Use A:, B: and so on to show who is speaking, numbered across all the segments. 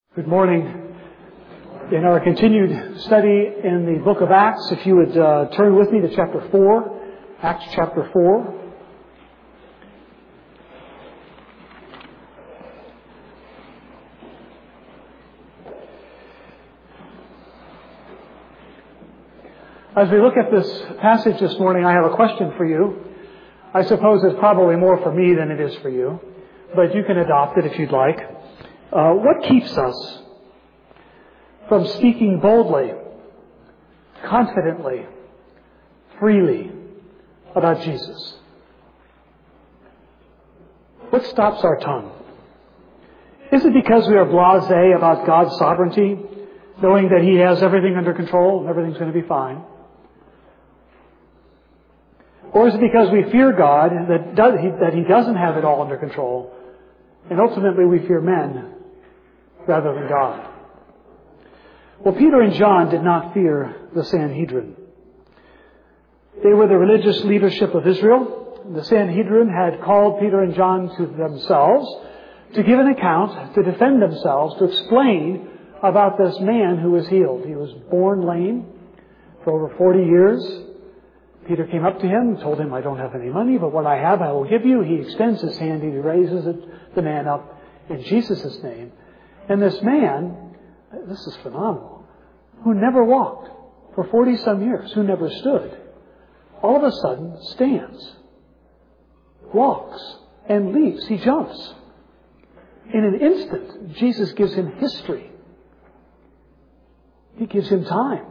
A: Good morning. In our continued study in the book of Acts, if you would turn with me to chapter 4, Acts chapter 4. As we look at this passage this morning, I have a question for you. I suppose it's probably more for me than it is for you, but you can adopt it if you'd like. What keeps us from speaking boldly, confidently, freely about Jesus? What stops our tongue? Is it because we are blasé about God's sovereignty, knowing that He has everything under control and everything's going to be fine? Or is it because we fear God, that He doesn't have it all under control, and ultimately we fear men rather than God? Well, Peter and John did not fear the Sanhedrin. They were the religious leadership of Israel. The Sanhedrin had called Peter and John to themselves to give an account, to defend themselves, to explain about this man who was healed. He was born lame for over 40 years. Peter came up to him and told him, "I don't have any money, but what I have I will give you." He extends his hand, he raises the man up in Jesus' name. And this man, this is phenomenal, who never walked for 40-some years, who never stood, all of a sudden stands, walks, and leaps. He jumps. In an instant, Jesus gives him history. He gives him time.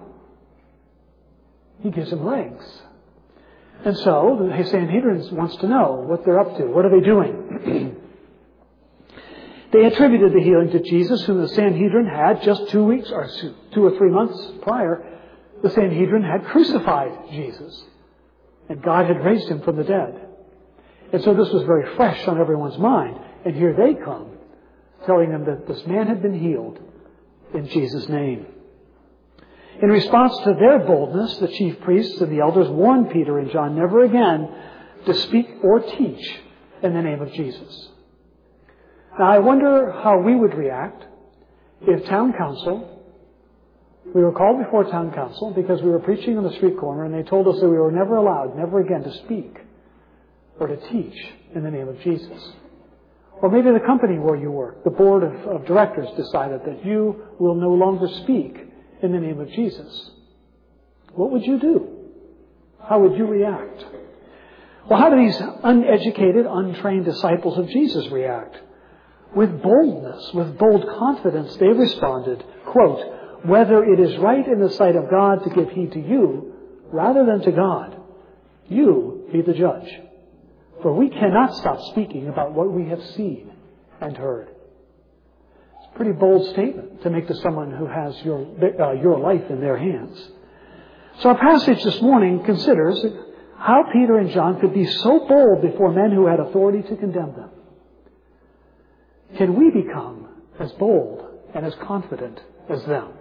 A: He gives him legs. And so the Sanhedrin wants to know what they're up to. What are they doing? They attributed the healing to Jesus, whom the Sanhedrin had just 2 weeks or 2 or 3 months prior. The Sanhedrin had crucified Jesus, and God had raised him from the dead. And so this was very fresh on everyone's mind. And here they come, telling them that this man had been healed in Jesus' name. In response to their boldness, the chief priests and the elders warned Peter and John never again to speak or teach in the name of Jesus. Now, I wonder how we would react if town council, we were called before town council because we were preaching on the street corner, and they told us that we were never allowed, never again, to speak or to teach in the name of Jesus. Or maybe the company where you work, the board of directors, decided that you will no longer speak in the name of Jesus. What would you do? How would you react? Well, how do these uneducated, untrained disciples of Jesus react? With boldness, with bold confidence, they responded, quote, "Whether it is right in the sight of God to give heed to you rather than to God, you be the judge. For we cannot stop speaking about what we have seen and heard." It's a pretty bold statement to make to someone who has your life in their hands. So our passage this morning considers how Peter and John could be so bold before men who had authority to condemn them. Can we become as bold and as confident as them?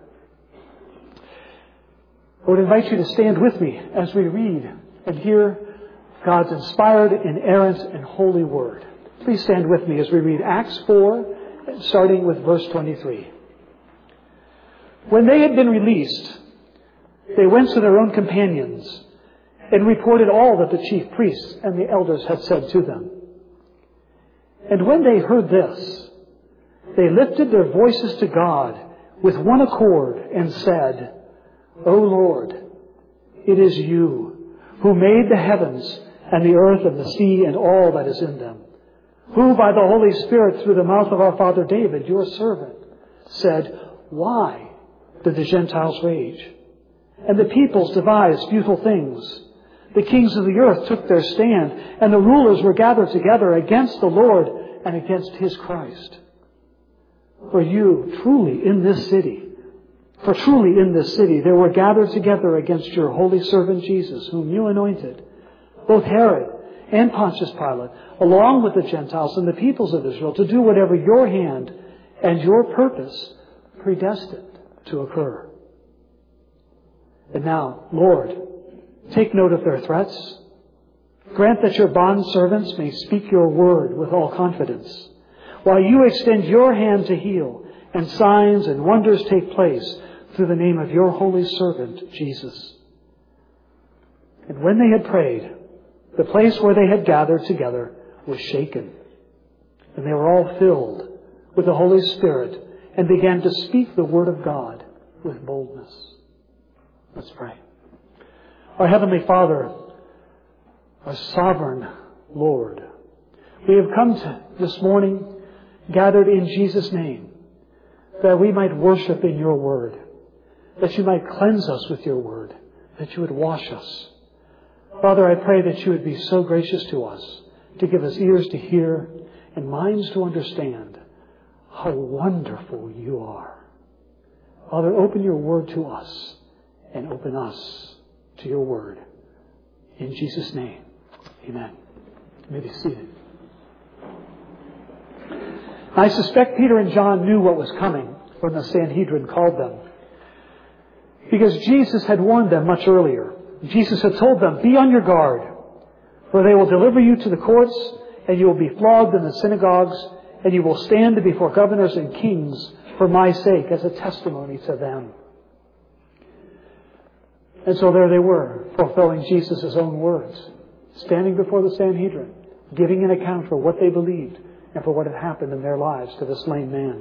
A: I would invite you to stand with me as we read and hear God's inspired, inerrant, and holy word. Please stand with me as we read Acts 4, starting with verse 23. When they had been released, they went to their own companions and reported all that the chief priests and the elders had said to them. And when they heard this, they lifted their voices to God with one accord and said, "O Lord, it is you who made the heavens and the earth and the sea and all that is in them, who by the Holy Spirit through the mouth of our father David, your servant, said, 'Why did the Gentiles rage? And the peoples devise futile things? The kings of the earth took their stand, and the rulers were gathered together against the Lord and against His Christ. For truly in this city there were gathered together against your holy servant Jesus, whom you anointed, both Herod and Pontius Pilate, along with the Gentiles and the peoples of Israel, to do whatever your hand and your purpose predestined to occur. And now, Lord, take note of their threats. Grant that your bondservants may speak your word with all confidence, while you extend your hand to heal and signs and wonders take place through the name of your holy servant, Jesus." And when they had prayed, the place where they had gathered together was shaken. And they were all filled with the Holy Spirit and began to speak the word of God with boldness. Let's pray. Our Heavenly Father, our sovereign Lord, we have come this morning gathered in Jesus' name that we might worship in your word, that you might cleanse us with your word, that you would wash us. Father, I pray that you would be so gracious to us to give us ears to hear and minds to understand how wonderful you are. Father, open your word to us and open us to your word. In Jesus' name, amen. You may be seated. I suspect Peter and John knew what was coming when the Sanhedrin called them, because Jesus had warned them much earlier. Jesus had told them, "Be on your guard, for they will deliver you to the courts, and you will be flogged in the synagogues, and you will stand before governors and kings for my sake as a testimony to them." And so there they were, fulfilling Jesus' own words, standing before the Sanhedrin, giving an account for what they believed and for what had happened in their lives to this lame man.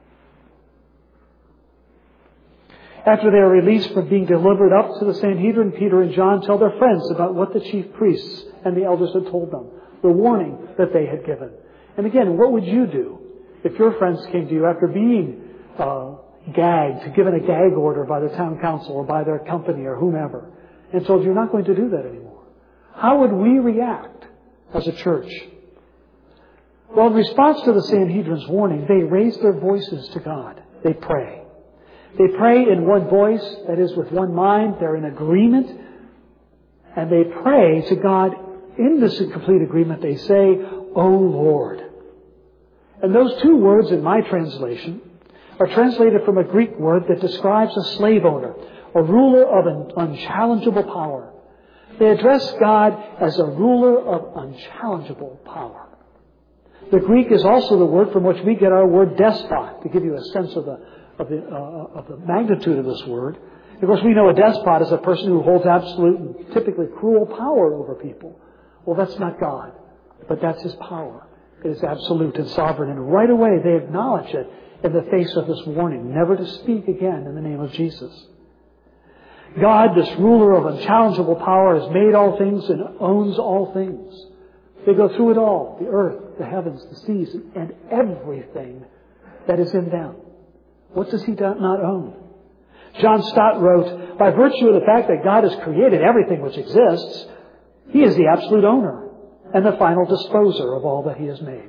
A: After they are released from being delivered up to the Sanhedrin, Peter and John tell their friends about what the chief priests and the elders had told them, the warning that they had given. And again, what would you do if your friends came to you after being gagged, given a gag order by the town council or by their company or whomever, and told you're not going to do that anymore? How would we react as a church? Well, in response to the Sanhedrin's warning, they raise their voices to God. They pray. They pray in one voice, that is, with one mind. They're in agreement. And they pray to God in this complete agreement. They say, "O Lord." And those two words in my translation are translated from a Greek word that describes a slave owner, a ruler of an unchallengeable power. They address God as a ruler of unchallengeable power. The Greek is also the word from which we get our word despot, to give you a sense of the magnitude of this word. Of course, we know a despot is a person who holds absolute and typically cruel power over people. Well, that's not God, but that's His power. It is absolute and sovereign. And right away, they acknowledge it in the face of this warning, never to speak again in the name of Jesus. God, this ruler of unchallengeable power, has made all things and owns all things. They go through it all, the earth, the heavens, the seas, and everything that is in them. What does He not own? John Stott wrote, "By virtue of the fact that God has created everything which exists, He is the absolute owner and the final disposer of all that He has made."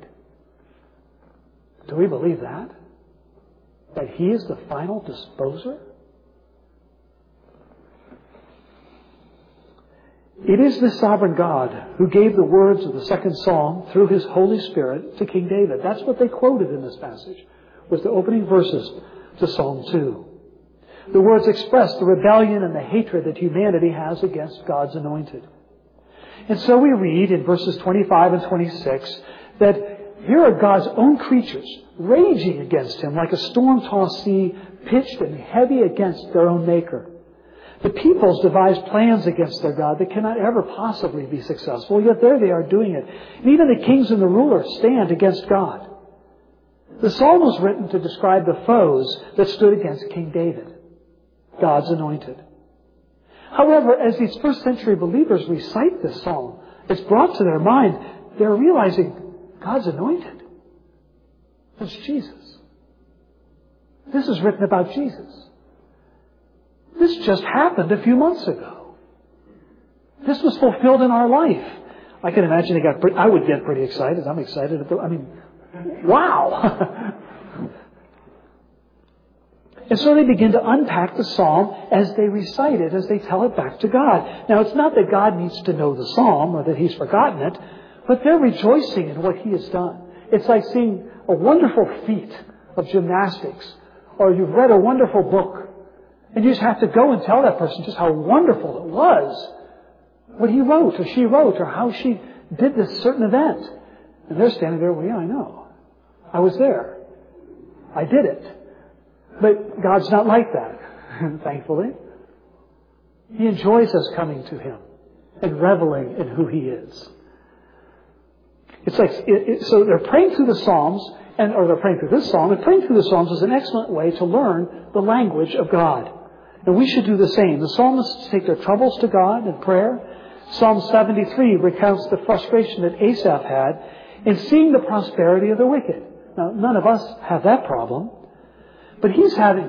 A: Do we believe that? That He is the final disposer? It is the sovereign God who gave the words of the second psalm through His Holy Spirit to King David. That's what they quoted in this passage, was the opening verses to Psalm 2. The words express the rebellion and the hatred that humanity has against God's anointed. And so we read in verses 25 and 26 that here are God's own creatures raging against Him like a storm-tossed sea, pitched and heavy against their own Maker. The peoples devise plans against their God that cannot ever possibly be successful, yet there they are doing it. And even the kings and the rulers stand against God. The psalm was written to describe the foes that stood against King David, God's anointed. However, as these first century believers recite this psalm, it's brought to their mind, they're realizing God's anointed. That's Jesus. This is written about Jesus. This just happened a few months ago. This was fulfilled in our life. I can imagine I would get pretty excited. I'm excited. Wow! And so they begin to unpack the psalm as they recite it, as they tell it back to God. Now, it's not that God needs to know the psalm or that He's forgotten it, but they're rejoicing in what He has done. It's like seeing a wonderful feat of gymnastics, or you've read a wonderful book, and you just have to go and tell that person just how wonderful it was, what he wrote or she wrote, or how she did this certain event. And they're standing there, well, yeah, I know. I was there. I did it. But God's not like that, thankfully. He enjoys us coming to Him and reveling in who He is. It's like, so they're praying through the Psalms, or they're praying through this Psalm, and praying through the Psalms is an excellent way to learn the language of God. And we should do the same. The psalmists take their troubles to God in prayer. Psalm 73 recounts the frustration that Asaph had in seeing the prosperity of the wicked. Now, none of us have that problem. But he's having...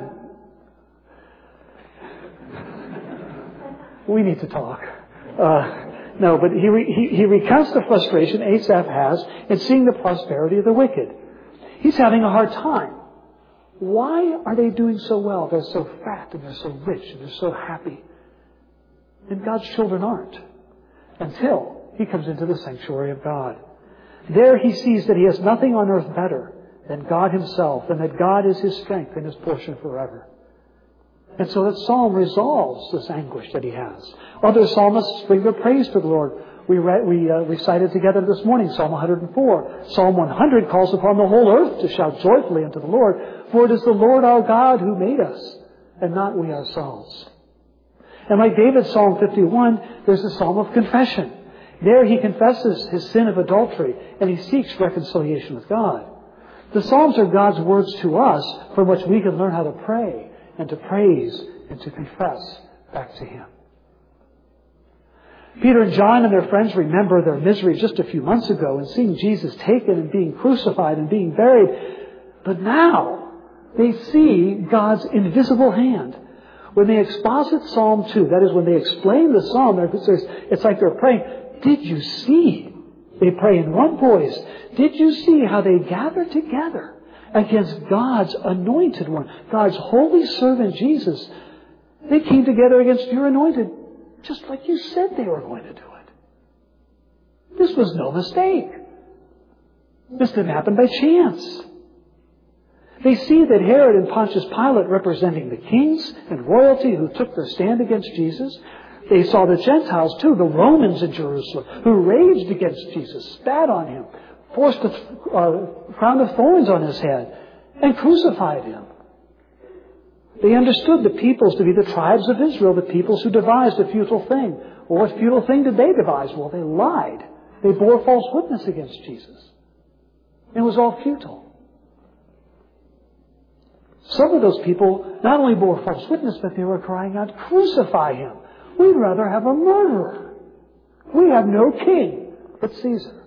A: We need to talk. No, but he recounts the frustration Asaph has in seeing the prosperity of the wicked. He's having a hard time. Why are they doing so well? They're so fat and they're so rich and they're so happy. And God's children aren't. Until he comes into the sanctuary of God. There he sees that he has nothing on earth better than God Himself, and that God is his strength and his portion forever. And so that psalm resolves this anguish that he has. Other psalmists bring their praise to the Lord. We recited together this morning Psalm 104. Psalm 100 calls upon the whole earth to shout joyfully unto the Lord, for it is the Lord our God who made us, and not we ourselves. And like David's Psalm 51, there's the Psalm of confession. There he confesses his sin of adultery, and he seeks reconciliation with God. The Psalms are God's words to us from which we can learn how to pray and to praise and to confess back to Him. Peter and John and their friends remember their misery just a few months ago in seeing Jesus taken and being crucified and being buried. But now they see God's invisible hand. When they exposit Psalm 2, that is when they explain the Psalm, it's like they're praying, did you see? They pray in one voice. Did you see how they gathered together against God's anointed one, God's holy servant Jesus? They came together against your anointed, just like you said they were going to do it. This was no mistake. This didn't happen by chance. They see that Herod and Pontius Pilate, representing the kings and royalty who took their stand against Jesus, they saw the Gentiles too, the Romans in Jerusalem, who raged against Jesus, spat on Him, forced a crown of thorns on His head, and crucified Him. They understood the peoples to be the tribes of Israel, the peoples who devised a futile thing. Well, what futile thing did they devise? Well, they lied. They bore false witness against Jesus. It was all futile. Some of those people not only bore false witness, but they were crying out, crucify Him. We'd rather have a murderer. We have no king but Caesar.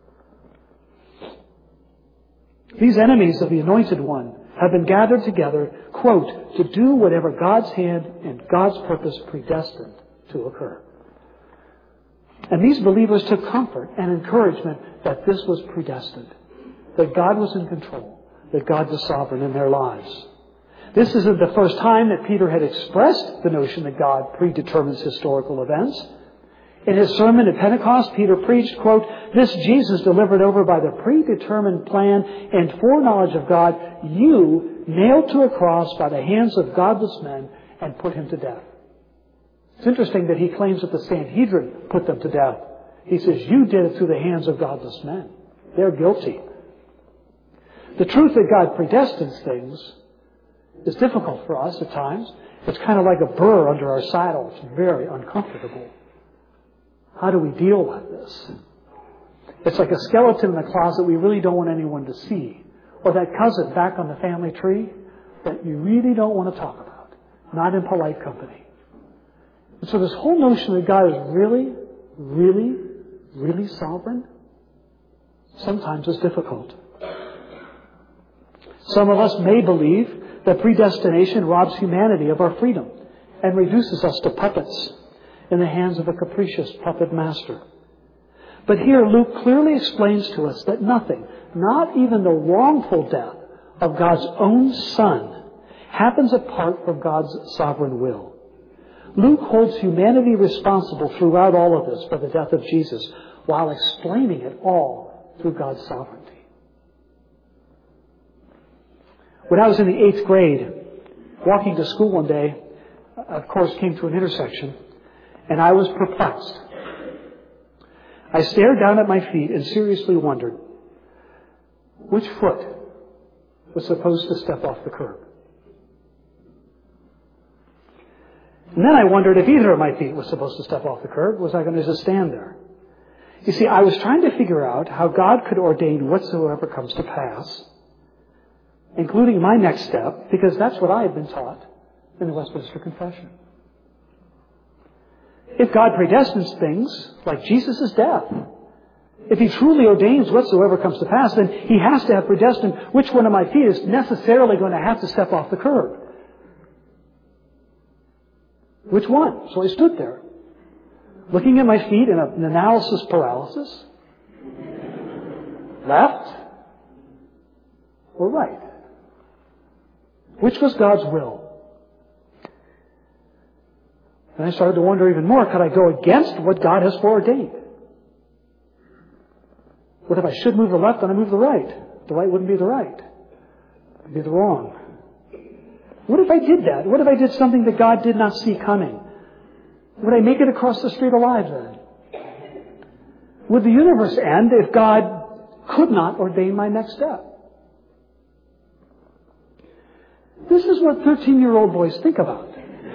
A: These enemies of the Anointed One have been gathered together, quote, to do whatever God's hand and God's purpose predestined to occur. And these believers took comfort and encouragement that this was predestined, that God was in control, that God was sovereign in their lives. This isn't the first time that Peter had expressed the notion that God predetermines historical events. In his sermon at Pentecost, Peter preached, quote, this Jesus delivered over by the predetermined plan and foreknowledge of God, you nailed to a cross by the hands of godless men and put Him to death. It's interesting that he claims that the Sanhedrin put them to death. He says, you did it through the hands of godless men. They're guilty. The truth that God predestines things is difficult for us at times. It's kind of like a burr under our saddle. It's very uncomfortable. How do we deal with this? It's like a skeleton in the closet we really don't want anyone to see. Or that cousin back on the family tree that you really don't want to talk about. Not in polite company. And so this whole notion that God is really, really, really sovereign sometimes is difficult. Some of us may believe that predestination robs humanity of our freedom and reduces us to puppets in the hands of a capricious puppet master. But here Luke clearly explains to us that nothing, not even the wrongful death of God's own Son, happens apart from God's sovereign will. Luke holds humanity responsible throughout all of this for the death of Jesus, while explaining it all through God's sovereignty. When I was in the 8th grade, walking to school one day, of course, came to an intersection, and I was perplexed. I stared down at my feet and seriously wondered, which foot was supposed to step off the curb? And then I wondered if either of my feet was supposed to step off the curb. Was I going to just stand there? You see, I was trying to figure out how God could ordain whatsoever comes to pass, including my next step, because that's what I had been taught in the Westminster Confession. If God predestines things, like Jesus' death, if He truly ordains whatsoever comes to pass, then He has to have predestined which one of my feet is necessarily going to have to step off the curb. Which one? So I stood there, looking at my feet in an analysis paralysis. Left or right? Which was God's will? And I started to wonder even more, could I go against what God has foreordained? What if I should move the left and I move the right? The right wouldn't be the right. It would be the wrong. What if I did that? What if I did something that God did not see coming? Would I make it across the street alive then? Would the universe end if God could not ordain my next step? This is what 13-year-old boys think about.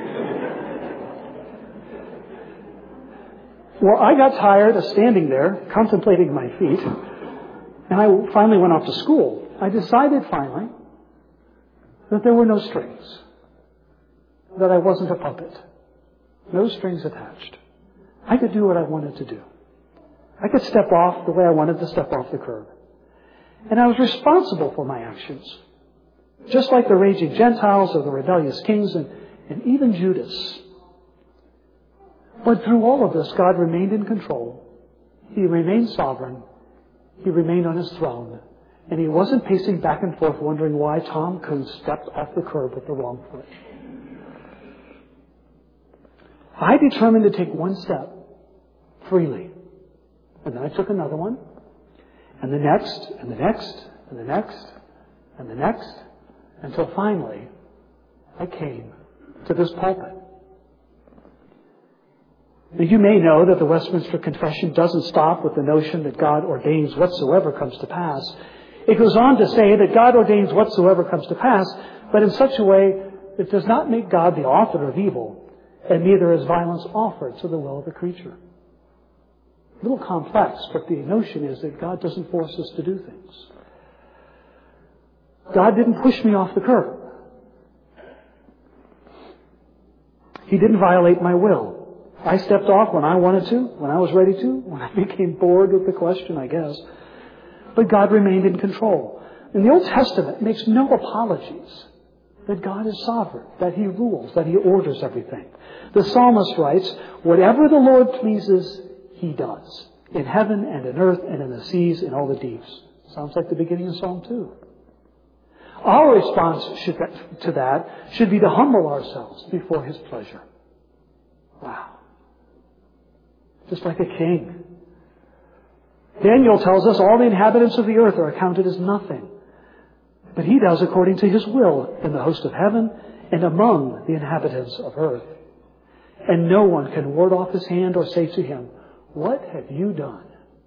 A: Well, I got tired of standing there, contemplating my feet, and I finally went off to school. I decided finally that there were no strings, that I wasn't a puppet, no strings attached. I could do what I wanted to do. I could step off the way I wanted to step off the curb. And I was responsible for my actions, just like the raging Gentiles or the rebellious kings and even Judas. But through all of this, God remained in control. He remained sovereign. He remained on His throne. And He wasn't pacing back and forth wondering why Tom Coon stepped off the curb with the wrong foot. I determined to take one step freely. And then I took another one. And the next, and the next, and the next, and the next, until finally I came to this pulpit. Now, you may know that the Westminster Confession doesn't stop with the notion that God ordains whatsoever comes to pass. It goes on to say that God ordains whatsoever comes to pass, but in such a way that does not make God the author of evil, and neither is violence offered to the will of the creature. A little complex, but the notion is that God doesn't force us to do things. God didn't push me off the curb. He didn't violate my will. I stepped off when I wanted to, when I was ready to, when I became bored with the question, I guess. But God remained in control. And the Old Testament makes no apologies that God is sovereign, that He rules, that He orders everything. The psalmist writes, whatever the Lord pleases, He does, in heaven and in earth and in the seas and all the deeps. Sounds like the beginning of Psalm 2. Our response to that should be to humble ourselves before His pleasure. Wow. Just like a king. Daniel tells us all the inhabitants of the earth are accounted as nothing. But He does according to His will in the host of heaven and among the inhabitants of earth. And no one can ward off His hand or say to Him, what have you done?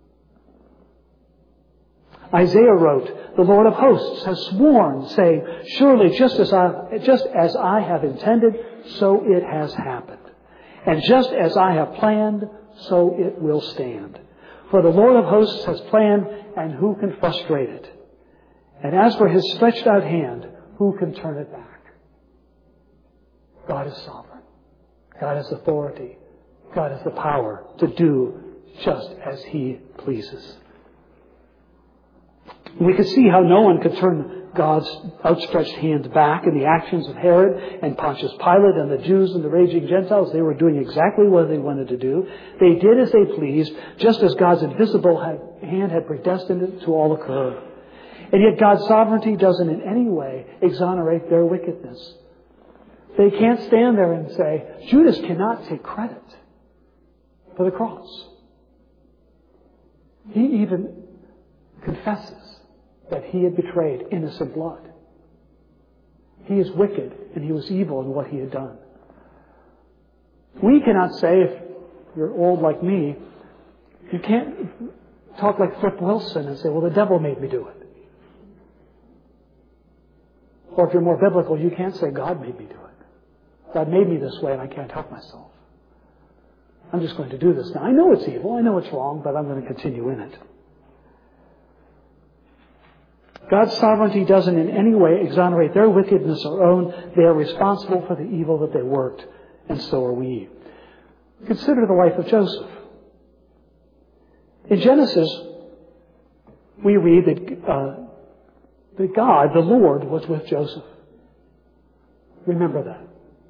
A: Isaiah wrote, the Lord of hosts has sworn, saying, surely just as I have intended, so it has happened. And just as I have planned, so it will stand. For the Lord of hosts has planned, and who can frustrate it? And as for His stretched out hand, who can turn it back? God is sovereign. God has authority. God has the power to do just as He pleases. We could see how no one could turn God's outstretched hand back in the actions of Herod and Pontius Pilate and the Jews and the raging Gentiles. They were doing exactly what they wanted to do. They did as they pleased, just as God's invisible hand had predestined it to all occur. And yet God's sovereignty doesn't in any way exonerate their wickedness. They can't stand there and say, Judas cannot take credit for the cross. He even confesses that he had betrayed innocent blood. He is wicked and he was evil in what he had done. We cannot say, if you're old like me, you can't talk like Flip Wilson and say, well, the devil made me do it. Or if you're more biblical, you can't say God made me do it. God made me this way and I can't help myself. I'm just going to do this now. I know it's evil. I know it's wrong, but I'm going to continue in it. God's sovereignty doesn't in any way exonerate their wickedness or own. They are responsible for the evil that they worked, and so are we. Consider the life of Joseph. In Genesis, we read that God, the Lord, was with Joseph. Remember that.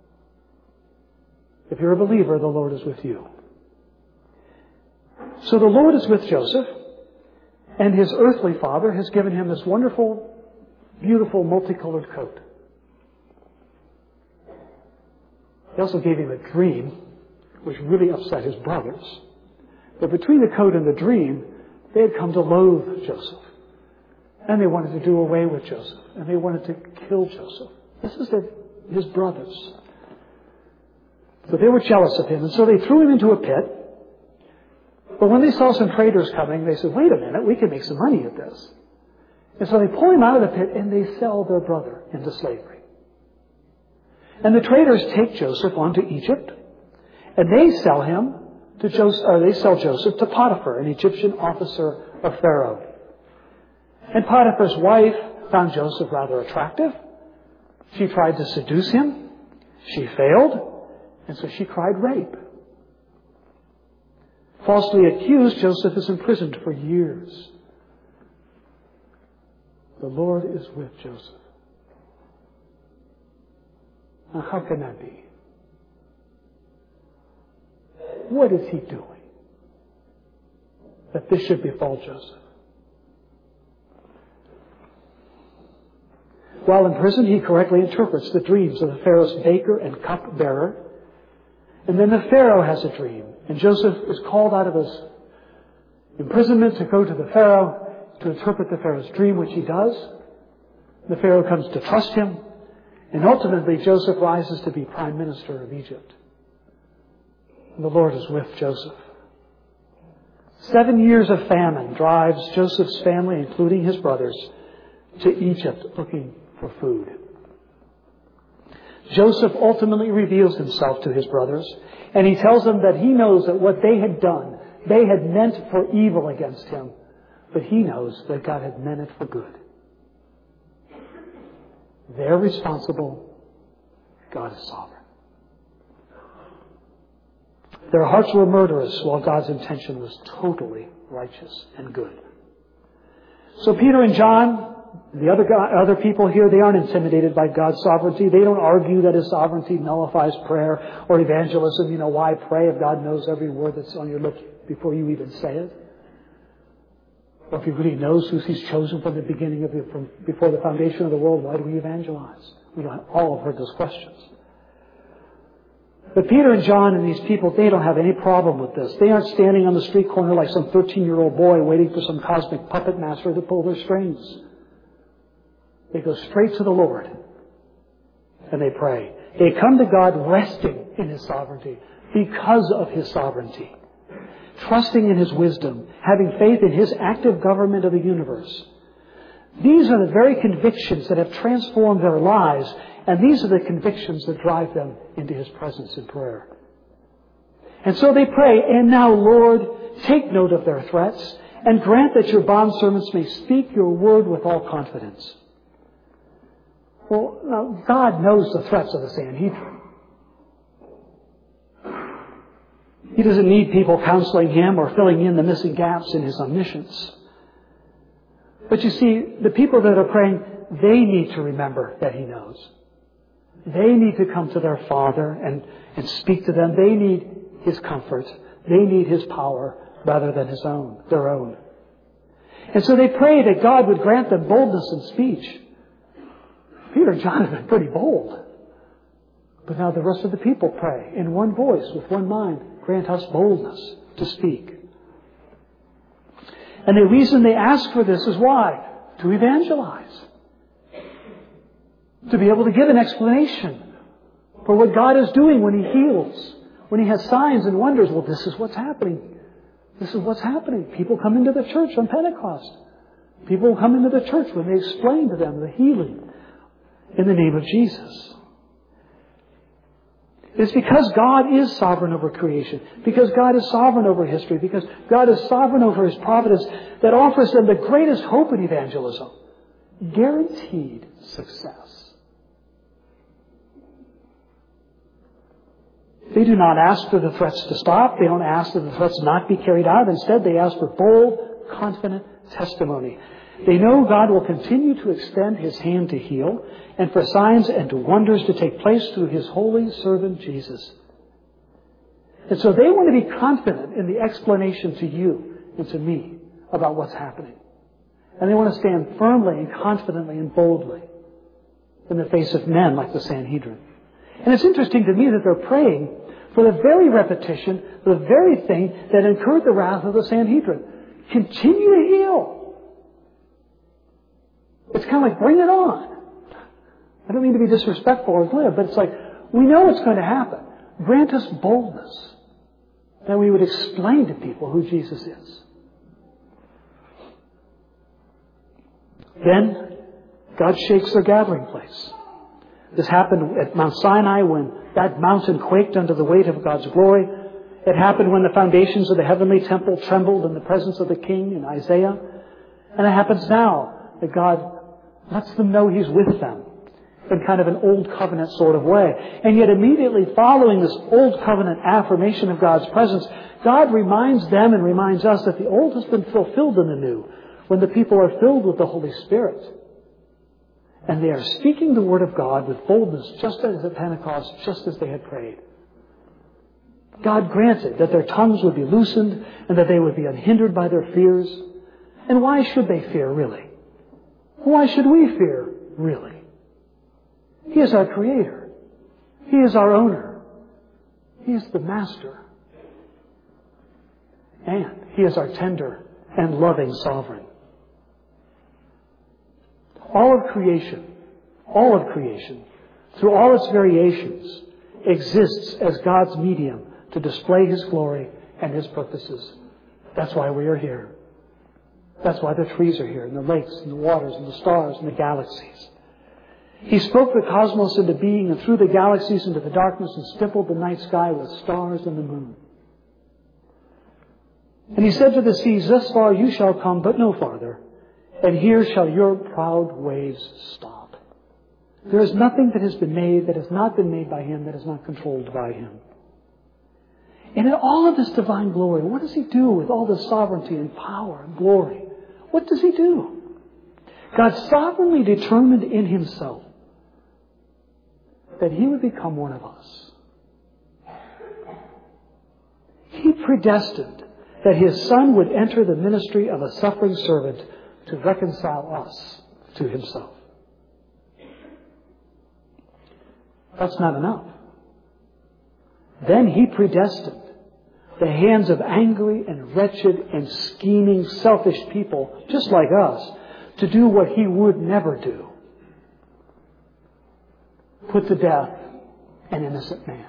A: If you're a believer, the Lord is with you. So the Lord is with Joseph, and his earthly father has given him this wonderful, beautiful, multicolored coat. He also gave him a dream, which really upset his brothers. But between the coat and the dream, they had come to loathe Joseph. And they wanted to do away with Joseph. And they wanted to kill Joseph. This is his brothers. So they were jealous of him. And so they threw him into a pit. But when they saw some traders coming, they said, wait a minute, we can make some money at this. And so they pull him out of the pit and they sell their brother into slavery. And the traders take Joseph onto Egypt. And they sell him to Joseph, or they sell Joseph to Potiphar, an Egyptian officer of Pharaoh. And Potiphar's wife found Joseph rather attractive. She tried to seduce him. She failed. And so she cried rape. Falsely accused, Joseph is imprisoned for years. The Lord is with Joseph. Now, how can that be? What is he doing that this should befall Joseph? While in prison, he correctly interprets the dreams of the Pharaoh's baker and cupbearer. And then the Pharaoh has a dream. And Joseph is called out of his imprisonment to go to the Pharaoh to interpret the Pharaoh's dream, which he does. The Pharaoh comes to trust him. And ultimately, Joseph rises to be prime minister of Egypt. And the Lord is with Joseph. 7 years of famine drives Joseph's family, including his brothers, to Egypt looking for food. Joseph ultimately reveals himself to his brothers, and he tells them that he knows that what they had done, they had meant for evil against him, but he knows that God had meant it for good. They're responsible. God is sovereign. Their hearts were murderous, while God's intention was totally righteous and good. So Peter and John, the other people here, they aren't intimidated by God's sovereignty. They don't argue that His sovereignty nullifies prayer or evangelism. Why pray if God knows every word that's on your lips before you even say it? Or if He really knows who He's chosen from the beginning from before the foundation of the world, why do we evangelize? We all have heard those questions. But Peter and John and these people, they don't have any problem with this. They aren't standing on the street corner like some 13-year-old boy waiting for some cosmic puppet master to pull their strings. They go straight to the Lord and they pray. They come to God resting in His sovereignty because of His sovereignty. Trusting in His wisdom, having faith in His active government of the universe. These are the very convictions that have transformed their lives, and these are the convictions that drive them into His presence in prayer. And so they pray, and now, Lord, take note of their threats, and grant that your bondservants may speak your word with all confidence. Well, now, God knows the threats of the Sanhedrin. He doesn't need people counseling Him or filling in the missing gaps in His omniscience. But you see, the people that are praying, they need to remember that He knows. They need to come to their Father and speak to them. They need His comfort. They need His power rather than their own. And so they pray that God would grant them boldness in speech. Peter and John have been pretty bold. But now the rest of the people pray in one voice, with one mind, grant us boldness to speak. And the reason they ask for this is why? To evangelize. To be able to give an explanation for what God is doing when He heals. When He has signs and wonders. Well, this is what's happening. This is what's happening. People come into the church on Pentecost. People come into the church when they explain to them the healing in the name of Jesus. It's because God is sovereign over creation, because God is sovereign over history, because God is sovereign over His providence, that offers them the greatest hope in evangelism. Guaranteed success. They do not ask for the threats to stop. They don't ask that the threats not be carried out. Instead, they ask for bold, confident testimony. They know God will continue to extend His hand to heal and for signs and to wonders to take place through His holy servant Jesus. And so they want to be confident in the explanation to you and to me about what's happening. And they want to stand firmly and confidently and boldly in the face of men like the Sanhedrin. And it's interesting to me that they're praying for the very repetition, the very thing that incurred the wrath of the Sanhedrin. Continue to heal. It's kind of like, bring it on. I don't mean to be disrespectful or glib, but it's like, we know it's going to happen. Grant us boldness that we would explain to people who Jesus is. Then, God shakes their gathering place. This happened at Mount Sinai when that mountain quaked under the weight of God's glory. It happened when the foundations of the heavenly temple trembled in the presence of the king in Isaiah. And it happens now that God lets them know He's with them in kind of an old covenant sort of way. And yet immediately following this old covenant affirmation of God's presence, God reminds them and reminds us that the old has been fulfilled in the new when the people are filled with the Holy Spirit. And they are speaking the Word of God with boldness, just as at Pentecost, just as they had prayed. God granted that their tongues would be loosened and that they would be unhindered by their fears. And why should they fear, really? Why should we fear, really? He is our Creator. He is our owner. He is the Master. And He is our tender and loving Sovereign. All of creation, through all its variations, exists as God's medium to display His glory and His purposes. That's why we are here. That's why the trees are here, and the lakes, and the waters, and the stars, and the galaxies. He spoke the cosmos into being, and threw the galaxies into the darkness, and stippled the night sky with stars and the moon. And He said to the seas, thus far you shall come, but no farther. And here shall your proud waves stop. There is nothing that has been made that has not been made by Him, that is not controlled by Him. And in all of this divine glory, what does He do with all this sovereignty and power and glory? What does He do? God sovereignly determined in Himself that He would become one of us. He predestined that His Son would enter the ministry of a suffering servant to reconcile us to Himself. That's not enough. Then He predestined the hands of angry and wretched and scheming, selfish people, just like us, to do what He would never do. Put to death an innocent man.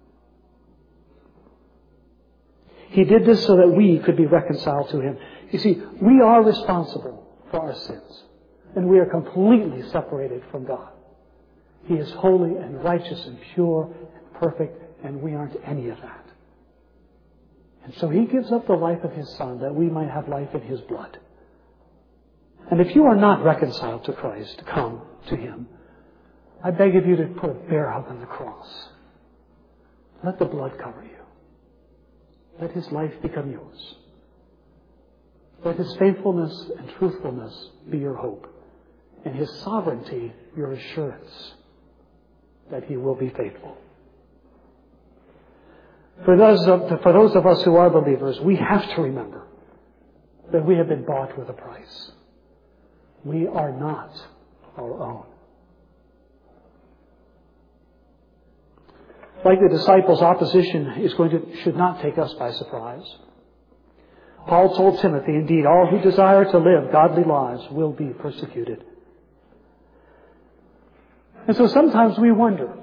A: He did this so that we could be reconciled to Him. You see, we are responsible for our sins, and we are completely separated from God. He is holy and righteous and pure and perfect, and we aren't any of that. And so He gives up the life of His Son that we might have life in His blood. And if you are not reconciled to Christ, to come to Him, I beg of you to put a bear hug on the cross. Let the blood cover you. Let His life become yours. Let His faithfulness and truthfulness be your hope, and His sovereignty your assurance that He will be faithful. For those of us who are believers, we have to remember that we have been bought with a price. We are not our own. Like the disciples, opposition should not take us by surprise. Paul told Timothy, indeed, all who desire to live godly lives will be persecuted. And so sometimes we wonder,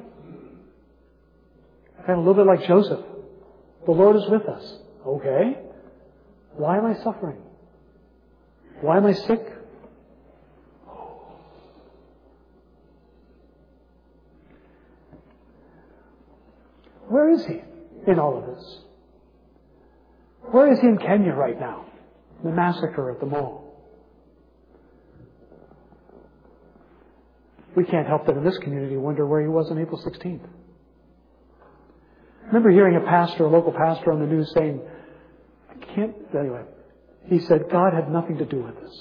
A: and a little bit like Joseph, the Lord is with us. Okay. Why am I suffering? Why am I sick? Where is He in all of this? Where is He in Kenya right now? The massacre at the mall. We can't help but in this community wonder where He was on April 16th. I remember hearing a local pastor on the news saying, he said, God had nothing to do with this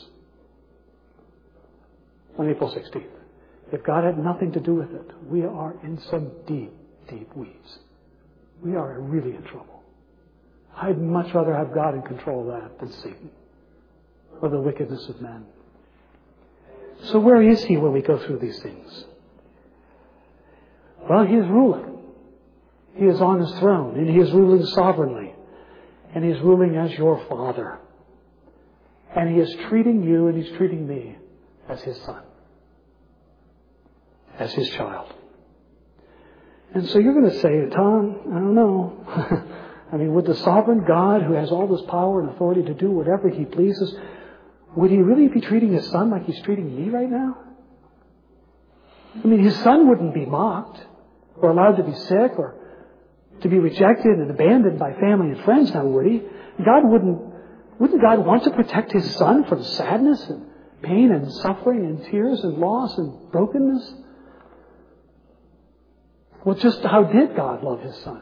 A: on April 16th. If God had nothing to do with it, we are in some deep, deep weeds. We are really in trouble. I'd much rather have God in control of that than Satan or the wickedness of men. So where is He when we go through these things? Well, He is ruling. He is on His throne, and He is ruling sovereignly. And He is ruling as your Father. And He is treating you and He's treating me as His son. As His child. And so you're going to say, Tom, I don't know. I mean, would the sovereign God who has all this power and authority to do whatever He pleases, would He really be treating His son like He's treating me right now? I mean, His son wouldn't be mocked or allowed to be sick or to be rejected and abandoned by family and friends, now would He? Wouldn't God want to protect His son from sadness and pain and suffering and tears and loss and brokenness? Well, just how did God love His son?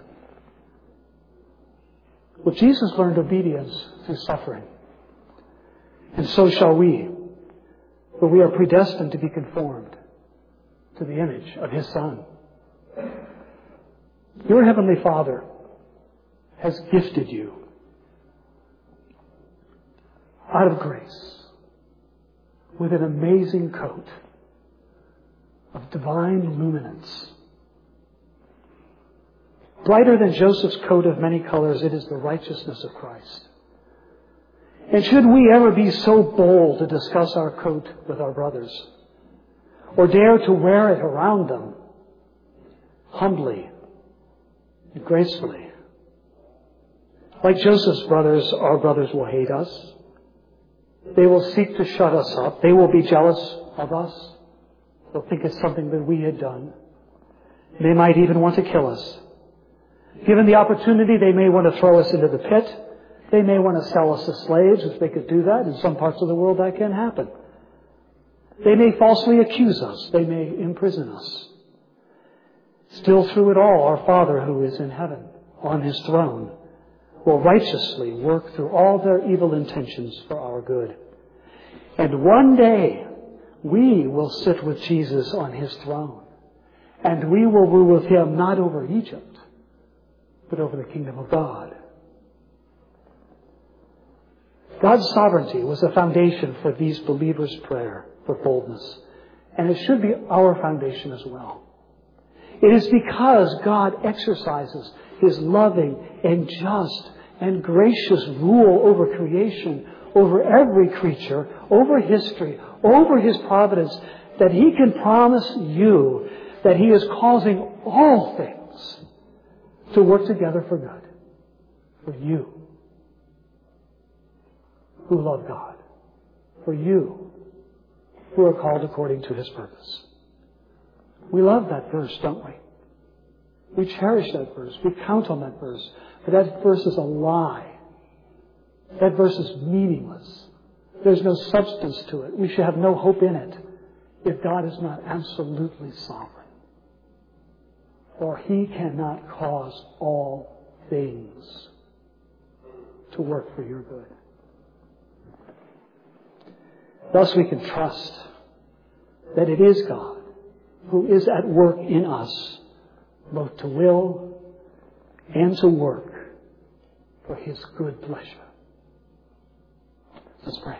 A: Well, Jesus learned obedience through suffering. And so shall we. For we are predestined to be conformed to the image of His Son. Your Heavenly Father has gifted you out of grace with an amazing coat of divine luminance. Brighter than Joseph's coat of many colors, it is the righteousness of Christ. And should we ever be so bold to discuss our coat with our brothers, or dare to wear it around them, humbly and gracefully, like Joseph's brothers, our brothers will hate us. They will seek to shut us up. They will be jealous of us. They'll think it's something that we had done. They might even want to kill us. Given the opportunity, they may want to throw us into the pit. They may want to sell us as slaves, if they could do that. In some parts of the world, that can happen. They may falsely accuse us. They may imprison us. Still through it all, our Father who is in heaven, on His throne, will righteously work through all their evil intentions for our good. And one day, we will sit with Jesus on His throne. And we will rule with Him not over Egypt, but over the kingdom of God. God's sovereignty was the foundation for these believers' prayer for boldness. And it should be our foundation as well. It is because God exercises His loving and just and gracious rule over creation, over every creature, over history, over His providence, that He can promise you that He is causing all things to work together for good. For you who love God. For you who are called according to His purpose. We love that verse, don't we? We cherish that verse. We count on that verse. But that verse is a lie. That verse is meaningless. There's no substance to it. We should have no hope in it if God is not absolutely sovereign. For He cannot cause all things to work for your good. Thus we can trust that it is God who is at work in us, both to will and to work for His good pleasure. Let's pray.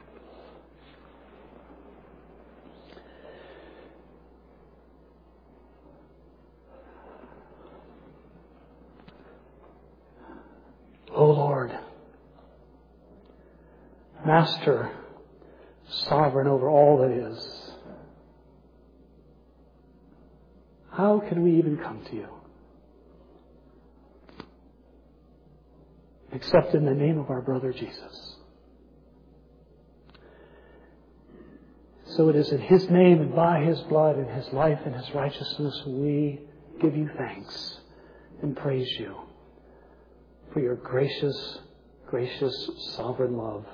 A: O Lord, Master, sovereign over all that is, how can we even come to you? Except in the name of our brother Jesus. So it is in His name and by His blood and His life and His righteousness we give you thanks and praise you for your gracious, gracious, sovereign love.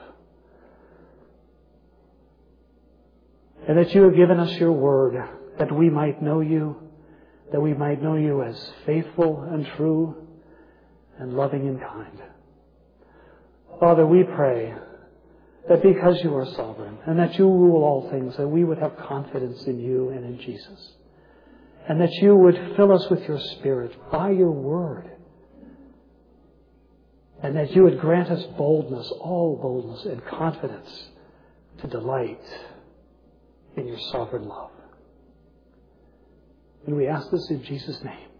A: And that you have given us your word, that we might know you, that we might know you as faithful and true and loving and kind. Father, we pray that because you are sovereign and that you rule all things, that we would have confidence in you and in Jesus. And that you would fill us with your Spirit by your word. And that you would grant us boldness, all boldness and confidence to delight in your sovereign love. And we ask this in Jesus' name.